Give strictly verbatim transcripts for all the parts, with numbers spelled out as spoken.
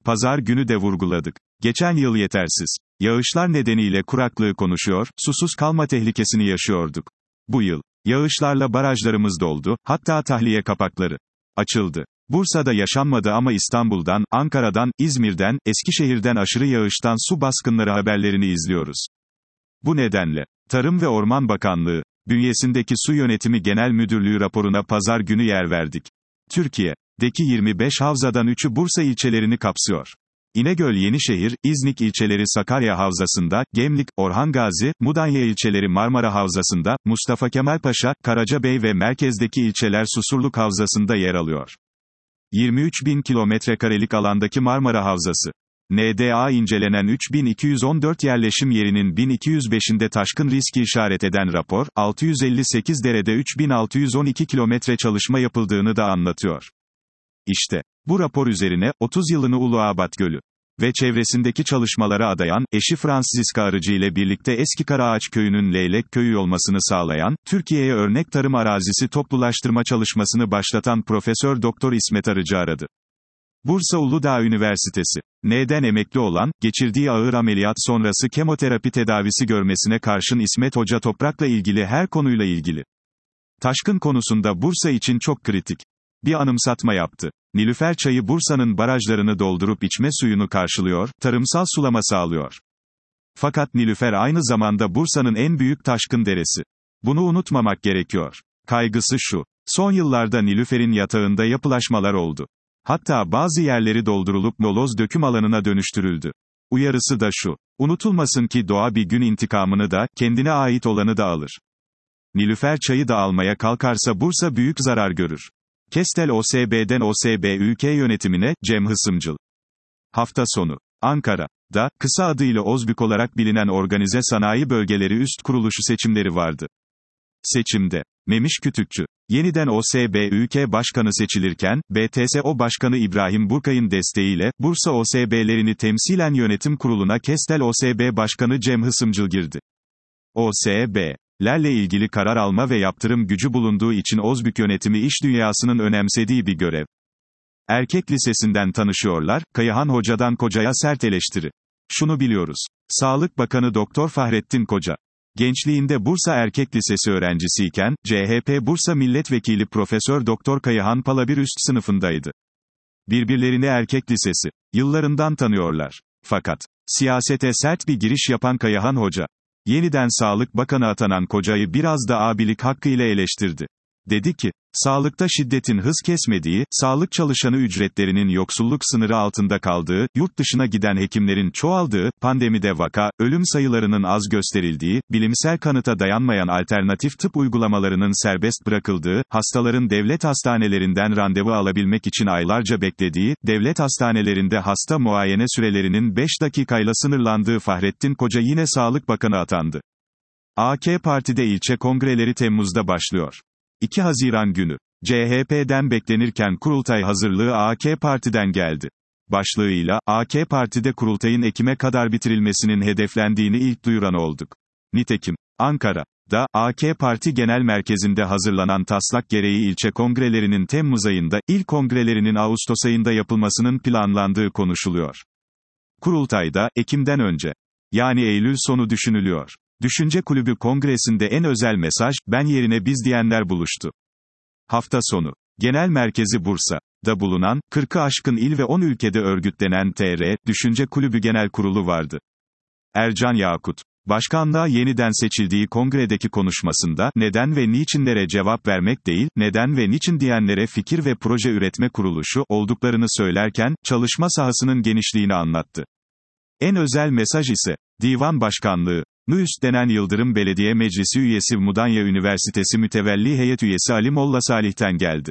Pazar günü de vurguladık. Geçen yıl yetersiz yağışlar nedeniyle kuraklığı konuşuyor, susuz kalma tehlikesini yaşıyorduk. Bu yıl, yağışlarla barajlarımız doldu, hatta tahliye kapakları açıldı. Bursa'da yaşanmadı ama İstanbul'dan, Ankara'dan, İzmir'den, Eskişehir'den aşırı yağıştan su baskınları haberlerini izliyoruz. Bu nedenle, Tarım ve Orman Bakanlığı, bünyesindeki Su Yönetimi Genel Müdürlüğü raporuna pazar günü yer verdik. Türkiye'deki yirmi beş havzadan üçü Bursa ilçelerini kapsıyor. İnegöl Yenişehir, İznik ilçeleri Sakarya Havzası'nda, Gemlik, Orhan Gazi, Mudanya ilçeleri Marmara Havzası'nda, Mustafa Kemal Paşa, Karacabey ve merkezdeki ilçeler Susurluk Havzası'nda yer alıyor. yirmi üç bin kilometrekarelik alandaki Marmara Havzası. N D A incelenen üç bin iki yüz on dört yerleşim yerinin bin iki yüz beşinde taşkın riski işaret eden rapor, altı yüz elli sekiz derede üç bin altı yüz on iki kilometre çalışma yapıldığını da anlatıyor. İşte, bu rapor üzerine, otuz yılını Uluabat Gölü ve çevresindeki çalışmalara adayan, eşi Franziska Arıcı ile birlikte Eski Karaağaç Köyü'nün Leylek Köyü olmasını sağlayan, Türkiye'ye örnek tarım arazisi toplulaştırma çalışmasını başlatan Profesör Doktor İsmet Arıcı aradı. Bursa Uludağ Üniversitesi. N'den emekli olan, geçirdiği ağır ameliyat sonrası kemoterapi tedavisi görmesine karşın İsmet Hoca toprakla ilgili her konuyla ilgili. Taşkın konusunda Bursa için çok kritik bir anımsatma yaptı. Nilüfer Çayı Bursa'nın barajlarını doldurup içme suyunu karşılıyor, tarımsal sulama sağlıyor. Fakat Nilüfer aynı zamanda Bursa'nın en büyük taşkın deresi. Bunu unutmamak gerekiyor. Kaygısı şu: son yıllarda Nilüfer'in yatağında yapılaşmalar oldu. Hatta bazı yerleri doldurulup moloz döküm alanına dönüştürüldü. Uyarısı da şu: unutulmasın ki doğa bir gün intikamını da, kendine ait olanı da alır. Nilüfer Çayı da almaya kalkarsa Bursa büyük zarar görür. Kestel O S B'den O S B ülke yönetimine, Cem Hısımcıl. Hafta sonu. Ankara'da, kısa adıyla OZBÜK olarak bilinen Organize Sanayi Bölgeleri Üst Kuruluşu seçimleri vardı. Seçimde, Memiş Kütükçü, yeniden O S B ülke başkanı seçilirken, B T S O Başkanı İbrahim Burkay'ın desteğiyle, Bursa O S B'lerini temsilen yönetim kuruluna Kestel O S B Başkanı Cem Hısımcıl girdi. O S B lerle ilgili karar alma ve yaptırım gücü bulunduğu için OZBÜK yönetimi iş dünyasının önemsediği bir görev. Erkek lisesinden tanışıyorlar, Kayahan Hoca'dan Koca'ya sert eleştiri. Şunu biliyoruz. Sağlık Bakanı Doktor Fahrettin Koca, gençliğinde Bursa Erkek Lisesi öğrencisiyken, C H P Bursa Milletvekili Profesör Doktor Kayahan Palabir üst sınıfındaydı. Birbirlerini Erkek Lisesi yıllarından tanıyorlar. Fakat, siyasete sert bir giriş yapan Kayahan Hoca, yeniden Sağlık Bakanı atanan Koca'yı biraz da abilik hakkı ile eleştirdi. Dedi ki, sağlıkta şiddetin hız kesmediği, sağlık çalışanı ücretlerinin yoksulluk sınırı altında kaldığı, yurt dışına giden hekimlerin çoğaldığı, pandemide vaka, ölüm sayılarının az gösterildiği, bilimsel kanıta dayanmayan alternatif tıp uygulamalarının serbest bırakıldığı, hastaların devlet hastanelerinden randevu alabilmek için aylarca beklediği, devlet hastanelerinde hasta muayene sürelerinin beş dakikayla sınırlandığı Fahrettin Koca yine Sağlık Bakanı atandı. A K Parti'de ilçe kongreleri Temmuz'da başlıyor. iki Haziran günü. C H P'den beklenirken kurultay hazırlığı A K Parti'den geldi. Başlığıyla, A K Parti'de kurultayın Ekim'e kadar bitirilmesinin hedeflendiğini ilk duyuran olduk. Nitekim, Ankara'da, A K Parti Genel Merkezi'nde hazırlanan taslak gereği ilçe kongrelerinin Temmuz ayında, il kongrelerinin Ağustos ayında yapılmasının planlandığı konuşuluyor. Kurultayda, Ekim'den önce, yani Eylül sonu düşünülüyor. Düşünce Kulübü Kongresi'nde en özel mesaj, ben yerine biz diyenler buluştu. Hafta sonu. Genel merkezi Bursa'da bulunan, kırkı aşkın il ve on ülkede örgütlenen T R, Düşünce Kulübü Genel Kurulu vardı. Ercan Yakut, başkanlığa yeniden seçildiği kongredeki konuşmasında, neden ve niçinlere cevap vermek değil, neden ve niçin diyenlere fikir ve proje üretme kuruluşu olduklarını söylerken, çalışma sahasının genişliğini anlattı. En özel mesaj ise, divan başkanlığı nu üstlenen Yıldırım Belediye Meclisi üyesi Mudanya Üniversitesi Mütevelli Heyet üyesi Ali Molla Salih'ten geldi.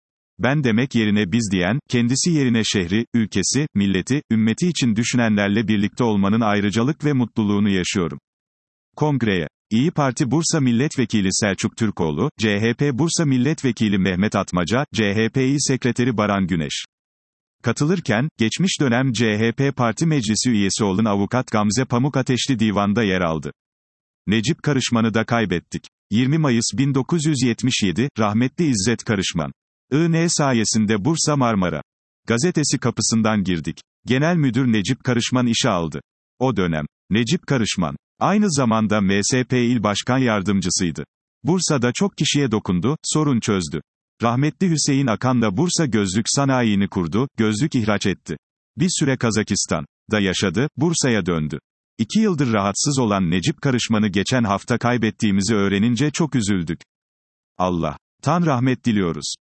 Ben demek yerine biz diyen, kendisi yerine şehri, ülkesi, milleti, ümmeti için düşünenlerle birlikte olmanın ayrıcalık ve mutluluğunu yaşıyorum. Kongreye, İyi Parti Bursa Milletvekili Selçuk Türkoğlu, C H P Bursa Milletvekili Mehmet Atmaca, C H P İl Sekreteri Baran Güneş katılırken, geçmiş dönem C H P Parti Meclisi üyesi olan Avukat Gamze Pamuk Ateşli divanda yer aldı. Necip Karışman'ı da kaybettik. yirmi Mayıs bin dokuz yüz yetmiş yedi, rahmetli İzzet Karışman. I N sayesinde Bursa Marmara Gazetesi kapısından girdik. Genel Müdür Necip Karışman işe aldı. O dönem, Necip Karışman, aynı zamanda M S P İl Başkan Yardımcısıydı. Bursa'da çok kişiye dokundu, sorun çözdü. Rahmetli Hüseyin Akan da Bursa gözlük sanayini kurdu, gözlük ihraç etti. Bir süre Kazakistan'da yaşadı, Bursa'ya döndü. İki yıldır rahatsız olan Necip Karışman'ı geçen hafta kaybettiğimizi öğrenince çok üzüldük. Allah'tan rahmet diliyoruz.